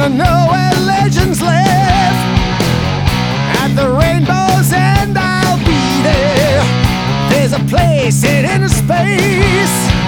wanna know where legends live. At the rainbow's end I'll be there. There's a place in inner space